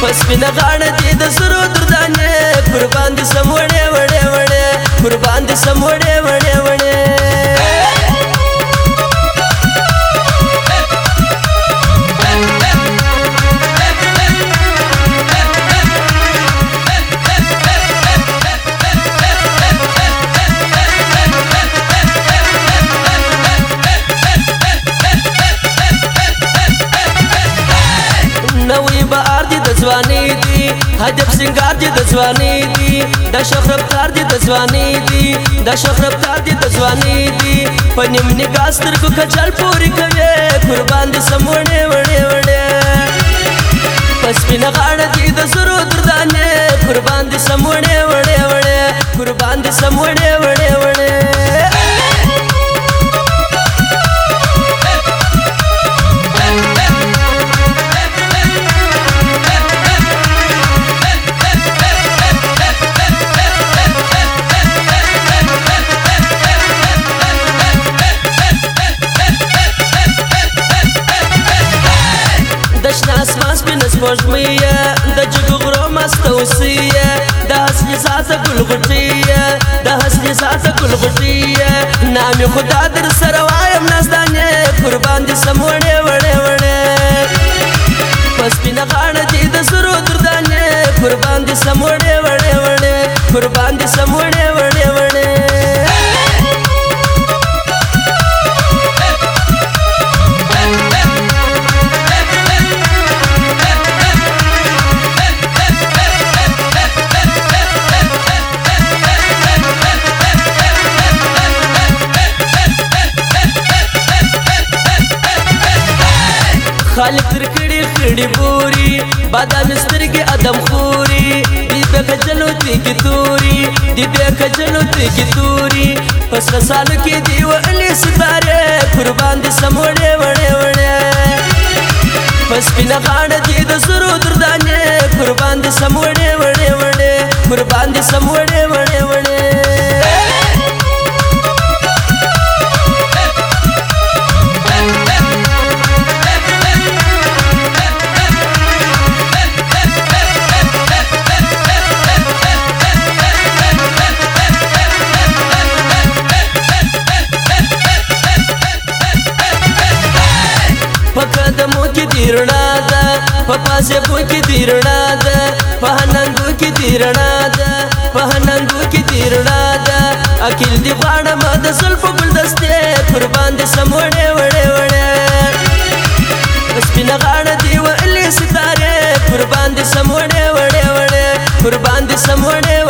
سپینه غاړه دې د سرو دردانې قربان دي سم وړې وړې وړې قربان دي سم وړې وړې وړې نوې بهار دې د ځوانۍ دي هدف سنگار دې د ځوانۍ دي دا شوق رفتار دې د ځوانۍ دي دا شوق رفتار دې د ځوانۍ دي په نیم نگاه سترګو کچل پورې کوي قربان دې سم وړې وړې وړې په سپینه غاړه دې د سرو دردانې قربان دې سم وړې وړې وړې قربان دې سم وړې وړې وړې سپوږمۍ د جګو غرو مست اوسیه د حسن ذاته ګلغوټیه د حسن ذاته ګلغوټیه نام خدا در سره وایم نازدانې قربان دي سم وړې وړې وړې په سپینه غاړه دې د سرو دردانې قربان دي سم وړې وړې وړې قربان دي سم وړې وړې وړې خالق تر کړي خړي بوري بادام سترګې ادم خوري دې په کجلو ته کې توري دې په کجلو ته کې توري پس سالو کې دی ولې ستاره قربان دي سم وړې وړې وړې پس بنا غاړه دې د سرو دردانې قربان دي سم وړې وړې وړې قربان دي سم وړې وړې وړې پقدمو کې دیرنا ده په پاسه پو کې دیرنا ده په هننګو کې دیرنا ده په هننګو کې دیرنا ده اکل دی غاړه ما د زلف ګلدسته قربان دي سم وړې وړې وړې سپینه غاړه دی ولې ستاره قربان دي سم وړې وړې وړې قربان دي سم وړې